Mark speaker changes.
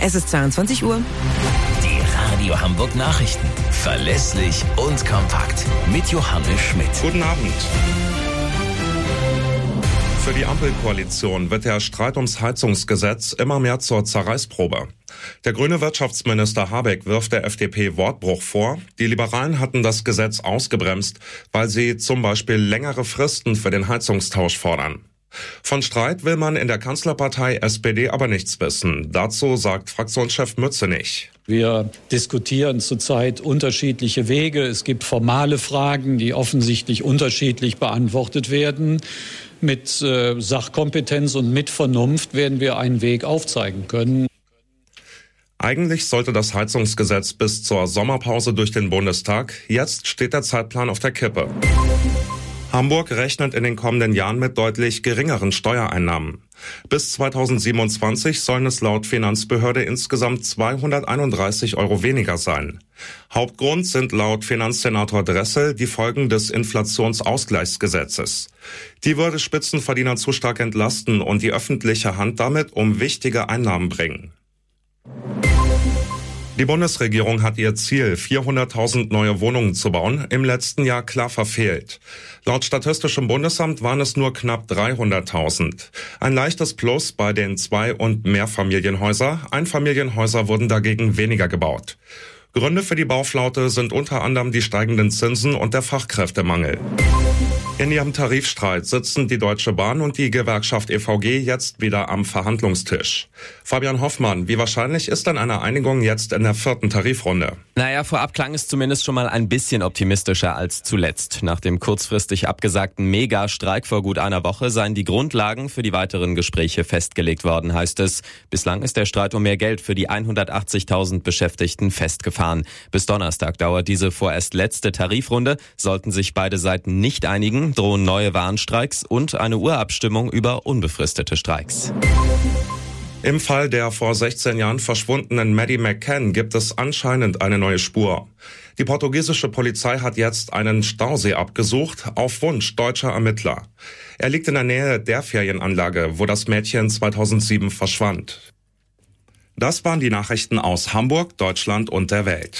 Speaker 1: Es ist 22 Uhr.
Speaker 2: Die Radio Hamburg Nachrichten. Verlässlich und kompakt. Mit Johannes Schmidt.
Speaker 3: Guten Abend. Für die Ampelkoalition wird der Streit ums Heizungsgesetz immer mehr zur Zerreißprobe. Der grüne Wirtschaftsminister Habeck wirft der FDP Wortbruch vor. Die Liberalen hatten das Gesetz ausgebremst, weil sie zum Beispiel längere Fristen für den Heizungstausch fordern. Von Streit will man in der Kanzlerpartei SPD aber nichts wissen. Dazu sagt Fraktionschef Mützenich.
Speaker 4: Wir diskutieren zurzeit unterschiedliche Wege. Es gibt formale Fragen, die offensichtlich unterschiedlich beantwortet werden. Mit Sachkompetenz und mit Vernunft werden wir einen Weg aufzeigen können.
Speaker 3: Eigentlich sollte das Heizungsgesetz bis zur Sommerpause durch den Bundestag. Jetzt steht der Zeitplan auf der Kippe. Hamburg rechnet in den kommenden Jahren mit deutlich geringeren Steuereinnahmen. Bis 2027 sollen es laut Finanzbehörde insgesamt 231 € weniger sein. Hauptgrund sind laut Finanzsenator Dressel die Folgen des Inflationsausgleichsgesetzes. Die würde Spitzenverdiener zu stark entlasten und die öffentliche Hand damit um wichtige Einnahmen bringen. Die Bundesregierung hat ihr Ziel, 400.000 neue Wohnungen zu bauen, im letzten Jahr klar verfehlt. Laut Statistischem Bundesamt waren es nur knapp 300.000. Ein leichtes Plus bei den Zwei- und Mehrfamilienhäuser. Einfamilienhäuser wurden dagegen weniger gebaut. Gründe für die Bauflaute sind unter anderem die steigenden Zinsen und der Fachkräftemangel. In ihrem Tarifstreit sitzen die Deutsche Bahn und die Gewerkschaft EVG jetzt wieder am Verhandlungstisch. Fabian Hoffmann, wie wahrscheinlich ist denn eine Einigung jetzt in der 4. Tarifrunde?
Speaker 5: Vorab klang es zumindest schon mal ein bisschen optimistischer als zuletzt. Nach dem kurzfristig abgesagten Megastreik vor gut einer Woche seien die Grundlagen für die weiteren Gespräche festgelegt worden, heißt es. Bislang ist der Streit um mehr Geld für die 180.000 Beschäftigten festgefahren. Bis Donnerstag dauert diese vorerst letzte Tarifrunde. Sollten sich beide Seiten nicht einigen, drohen neue Warnstreiks und eine Urabstimmung über unbefristete Streiks.
Speaker 3: Im Fall der vor 16 Jahren verschwundenen Maddie McCann gibt es anscheinend eine neue Spur. Die portugiesische Polizei hat jetzt einen Stausee abgesucht, auf Wunsch deutscher Ermittler. Er liegt in der Nähe der Ferienanlage, wo das Mädchen 2007 verschwand. Das waren die Nachrichten aus Hamburg, Deutschland und der Welt.